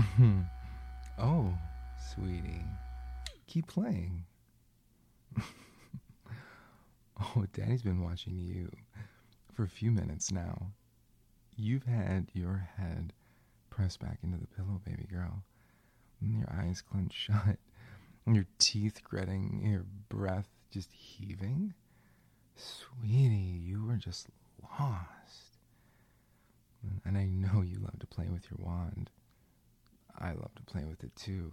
Oh, sweetie. Keep playing. Oh, Daddy's been watching you for a few minutes now. You've had your head pressed back into the pillow, baby girl. Your eyes clenched shut. Your teeth gritting. Your breath just heaving. Sweetie, you were just lost. And I know you love to play with your wand. I love to play with it too.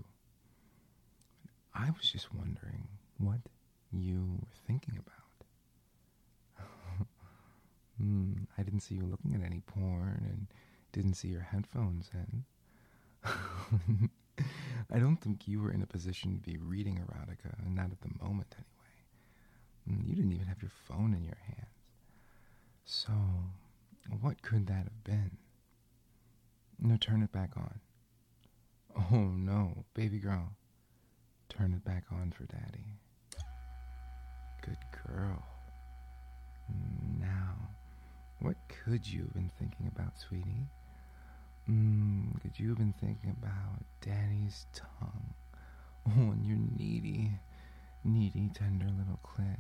I was just wondering what you were thinking about. I didn't see you looking at any porn and didn't see your headphones in. I don't think you were in a position to be reading erotica, not at the moment anyway. You didn't even have your phone in your hands. So, what could that have been? No, turn it back on. Oh no, baby girl. Turn it back on for Daddy. Good girl. Now, what could you have been thinking about, sweetie? Could you have been thinking about Daddy's tongue? Oh, and your needy, tender little clit.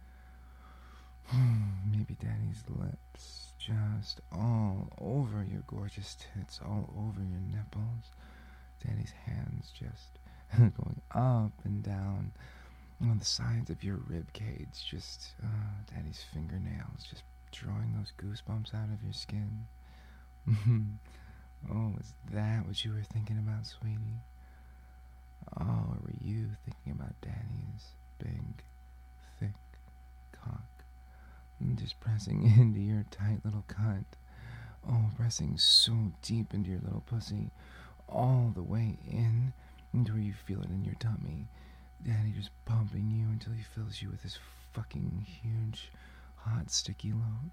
Maybe Daddy's lips, just all over your gorgeous tits, all over your nipples. Daddy's hands just going up and down on the sides of your rib cage. Just Daddy's fingernails just drawing those goosebumps out of your skin. Oh, is that what you were thinking about, sweetie? Oh, or were you thinking about Daddy's big, thick cock? Just pressing into your tight little cunt. Oh, pressing so deep into your little pussy. All the way in into where you feel it in your tummy. Daddy just pumping you until he fills you with his fucking huge, hot, sticky load.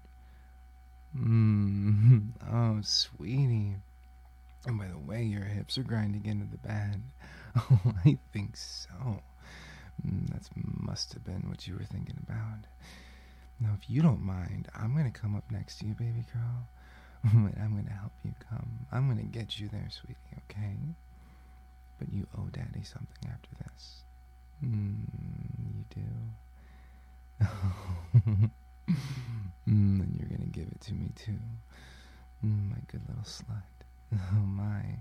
Oh, sweetie. And by the way, your hips are grinding into the bed. Oh, I think so. That must have been what you were thinking about. Now, if you don't mind, I'm going to come up next to you, baby girl. And I'm going to help you come. I'm going to get you there, sweetie, okay? But you owe Daddy something after this. You do? And you're going to give it to me, too. My good little slut. Oh, my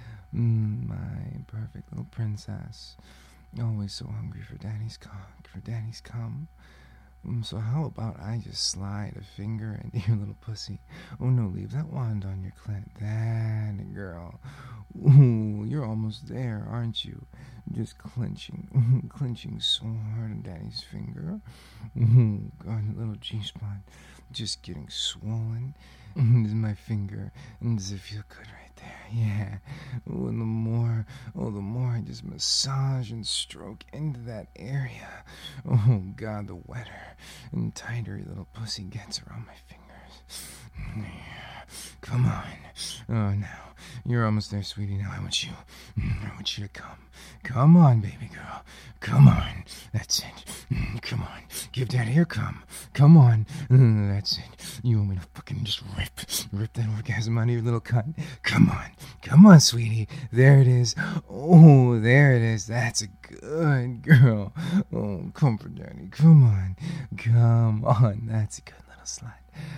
perfect little princess. Always so hungry for Daddy's cock, for Daddy's cum. So how about I just slide a finger into your little pussy? Oh no, leave that wand on your clit. That girl. Ooh, you're almost there, aren't you? Just clenching so hard on Daddy's finger. Ooh, God, the little G-spot just getting swollen. This is my finger, and does it feel good right there? Yeah. Oh, and the more I just massage and stroke into that area. Oh, God, the wetter and tighter your little pussy gets around my fingers. Yeah. Come on. Oh, now, you're almost there, sweetie. Now I want you to come. Come on, baby girl. Come on. That's it. Come on. Give Daddy your cum. Come on. That's it. You want me to fucking just rip that orgasm out of your little cunt? Come on. Come on, sweetie. There it is. Oh, there it is. That's a good girl. Oh, come for Daddy. Come on. Come on. That's a good little slut.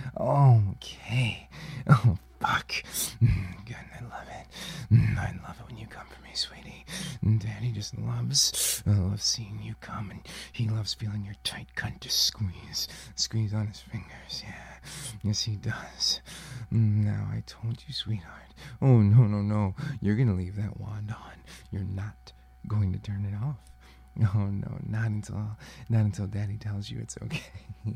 Okay. Oh, fuck. Good. I love it. I love it when you come for me, sweetie. Daddy just loves seeing you come, and he loves feeling your tight cunt just squeeze on his fingers. Yeah, yes he does. Now I told you, sweetheart. Oh no, you're gonna leave that wand on. You're not going to turn it off. Oh no, not until Daddy tells you it's okay.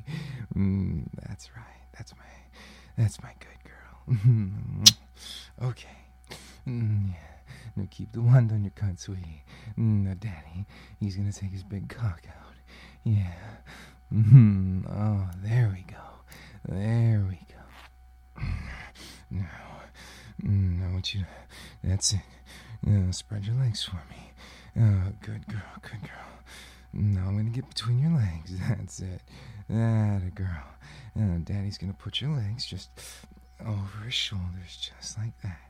That's right. That's my good girl. Okay. Yeah. Now keep the wand on your cunt, sweetie. Now, Daddy, he's gonna take his big cock out. Yeah. Oh, there we go. There we go. Now, I want you to... That's it. Spread your legs for me. Good girl, good girl. Now I'm gonna get between your legs. That's it. That a girl. Daddy's gonna put your legs just over his shoulders, just like that.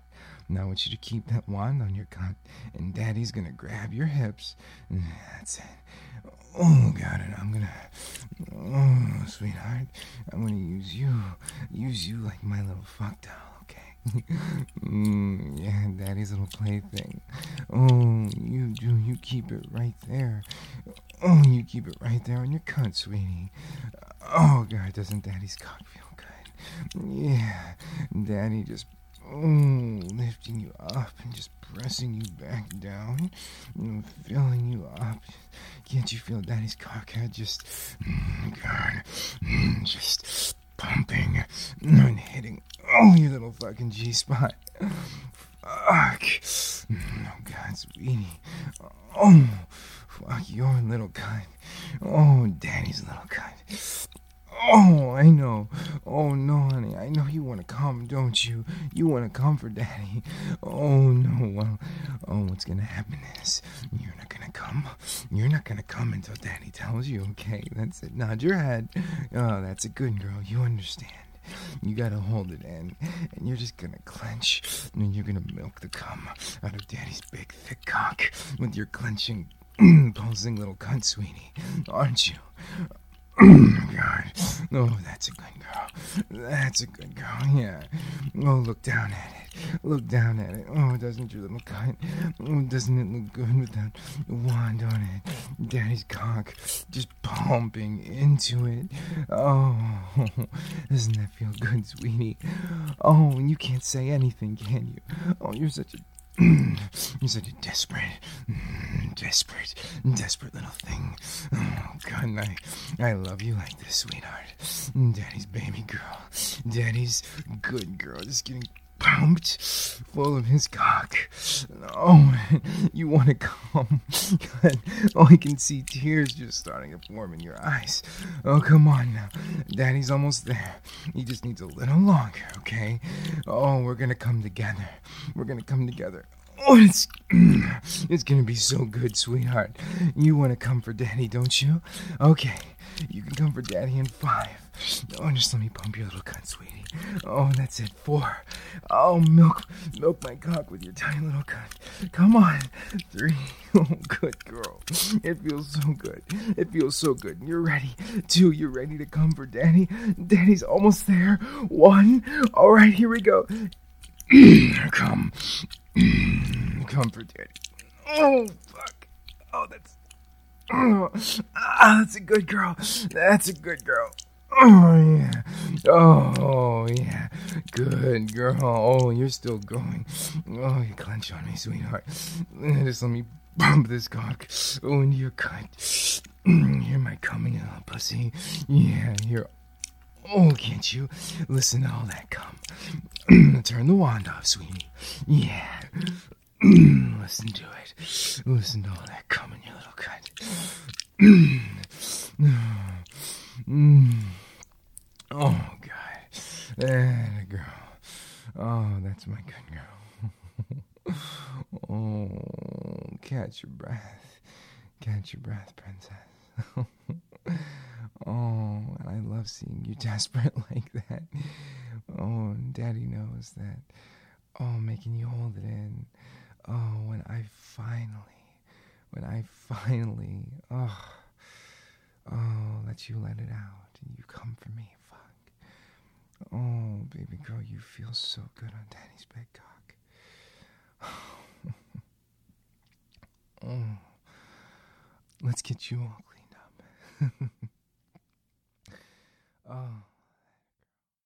Now I want you to keep that wand on your cunt, and Daddy's gonna grab your hips. That's it. Oh, got it. Oh, sweetheart, I'm gonna use you like my little fuck doll, okay? Yeah, Daddy's little plaything. Oh, you keep it right there. Oh, you keep it right there on your cunt, sweetie. Oh, God, doesn't Daddy's cock feel good? Yeah, Daddy just lifting you up and just pressing you back down, filling you up. Can't you feel Daddy's cockhead just, God, just pumping and hitting your little fucking G-spot? Fuck. Oh, God, sweetie. Oh, fuck your little cunt. Oh, Daddy's little cunt. Oh, I know. Oh, no, honey. I know you want to come, don't you? You want to come for Daddy. Oh, no. Well, what's going to happen is you're not going to come. You're not going to come until Daddy tells you, okay? That's it. Nod your head. Oh, that's a good girl. You understand. You gotta hold it in, and you're just gonna clench, and then you're gonna milk the cum out of Daddy's big, thick cock with your clenching, pulsing little cunt, sweetie. Aren't you? God. Oh, that's a good girl. That's a good girl, yeah. Oh, look down at it. Look down at it. Oh, doesn't your little cunt? Oh, doesn't it look good with that wand on it? Daddy's cock just pumping into it. Oh, doesn't that feel good, sweetie? Oh, and you can't say anything, can you? Oh, you're such a desperate little thing. Oh, God, and I love you like this, sweetheart. Daddy's baby girl. Daddy's good girl. Just getting pumped full of his cock. Oh, you want to come? God, oh, I can see tears just starting to form in your eyes. Oh, come on now. Daddy's almost there. He just needs a little longer, okay? Oh, we're going to come together. We're going to come together. Oh, it's gonna be so good, sweetheart. You want to come for Daddy, don't you? Okay, you can come for Daddy in 5. Oh, just let me pump your little cunt, sweetie. Oh, that's it. 4. Oh, milk my cock with your tiny little cunt. Come on. 3. Oh, good girl. It feels so good. It feels so good. You're ready. 2. You're ready to come for Daddy. Daddy's almost there. 1. All right, here we go. Come. Comfort Daddy. Oh, fuck. Oh, that's a good girl. That's a good girl. Oh, yeah. Oh, yeah. Good girl. Oh, you're still going. Oh, you clench on me, sweetheart. Just let me bump this cock. Oh, into your cunt. Hear my coming, you little pussy. Yeah, here. Oh, can't you listen to all that cum? Turn the wand off, sweetie. Yeah. Listen to it. Listen to all that cum in your little cunt. Oh, God. And a girl. Oh, that's my good girl. Oh, catch your breath. Catch your breath, princess. Oh, and I love seeing you desperate like that. Oh, and Daddy knows that. Oh, making you hold it in. Oh, when I finally, let you let it out and you come for me, fuck. Oh, baby girl, you feel so good on Daddy's big cock. Oh, let's get you all cleaned up.